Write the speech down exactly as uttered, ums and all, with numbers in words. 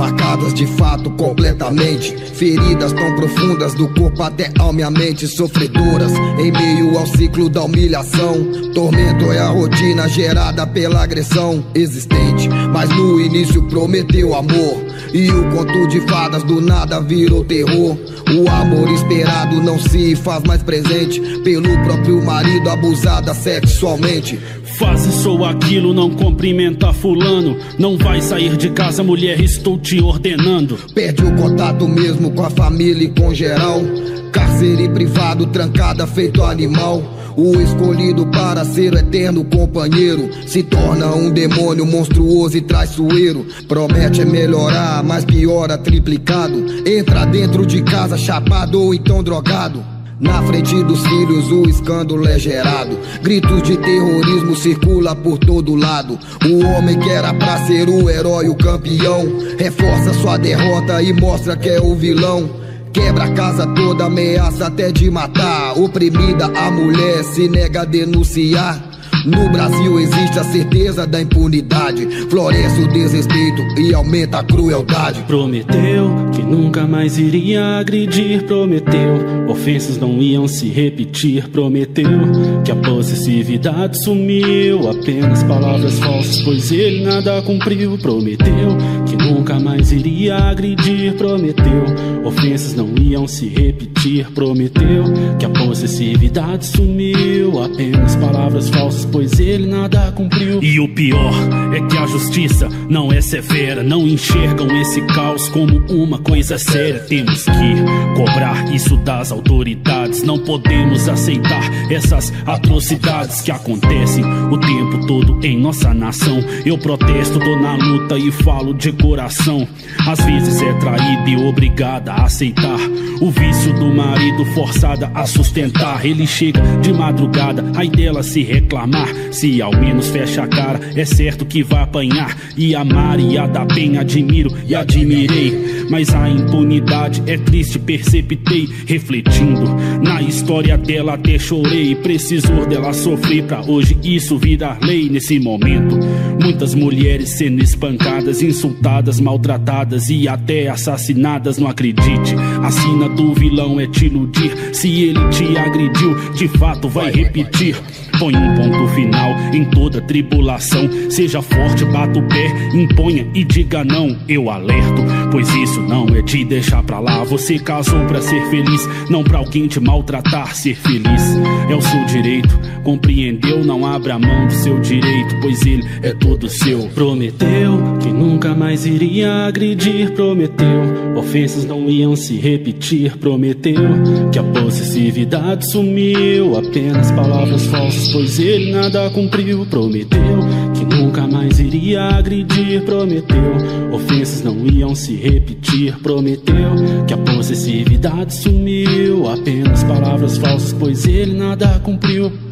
marcadas de fato completamente. Feridas tão profundas do corpo até alma e a mente, sofredoras em meio ao ciclo da humilhação. Tormento é a rotina gerada pela agressão existente, mas no início prometeu amor, e o conto de fadas do nada virou terror. O amor esperado não se faz mais presente pelo próprio marido, abusada sexualmente. Faz isso ou aquilo, não cumprimenta fulano. Não vai sair de casa, mulher, estou te ordenando. Perde o contato mesmo com a família e com geral. Cárcere privado, trancada, feito animal. O escolhido para ser o eterno companheiro se torna um demônio monstruoso e traiçoeiro. Promete melhorar, mas piora triplicado. Entra dentro de casa chapado ou então drogado. Na frente dos filhos o escândalo é gerado. Gritos de terrorismo circula por todo lado. O homem que era pra ser o herói, o campeão, reforça sua derrota e mostra que é o vilão. Quebra a casa toda, ameaça até de matar. Oprimida a mulher se nega a denunciar. No Brasil existe a certeza da impunidade. Floresce o desrespeito e aumenta a crueldade. Prometeu que nunca mais iria agredir. Prometeu, ofensas não iam se repetir. Prometeu que a possessividade sumiu. Apenas palavras falsas, pois ele nada cumpriu. Prometeu que nunca mais iria agredir. Prometeu, ofensas não iam se repetir. Prometeu que a possessividade sumiu. Apenas palavras falsas, pois ele nada cumpriu. E o pior é que a justiça não é severa. Não enxergam esse caos como uma coisa séria. Temos que cobrar isso das autoridades. Não podemos aceitar essas atrocidades que acontecem o tempo todo em nossa nação. Eu protesto, tô na luta e falo de coração. Às vezes é traída e obrigada a aceitar o vício do marido, forçada a sustentar. Ele chega de madrugada, aí dela se reclamar. Se ao menos fecha a cara, é certo que vai apanhar. E a Maria da Penha admiro e admirei, mas a impunidade é triste, perceptei. Refletindo na história dela até chorei. Precisou dela sofrer pra hoje isso virar lei. Nesse momento, muitas mulheres sendo espancadas, insultadas, maltratadas e até assassinadas. Não acredite, a sina do vilão é te iludir. Se ele te agrediu, de fato vai repetir. Põe um ponto final em toda tribulação. Seja forte, bata o pé, imponha e diga não. Eu alerto, pois isso não é de deixar pra lá. Você casou pra ser feliz, não pra alguém te maltratar. Ser feliz é o seu direito, compreendeu? Não abra mão do seu direito, pois ele é todo seu. Prometeu que nunca mais iria agredir. Prometeu, ofensas não iam se repetir. Prometeu que a possessividade sumiu. Apenas palavras falsas, pois ele nada cumpriu. Prometeu que nunca mais iria agredir. Prometeu, ofensas não iam se repetir. Prometeu que a possessividade sumiu. Apenas palavras falsas, pois ele nada cumpriu.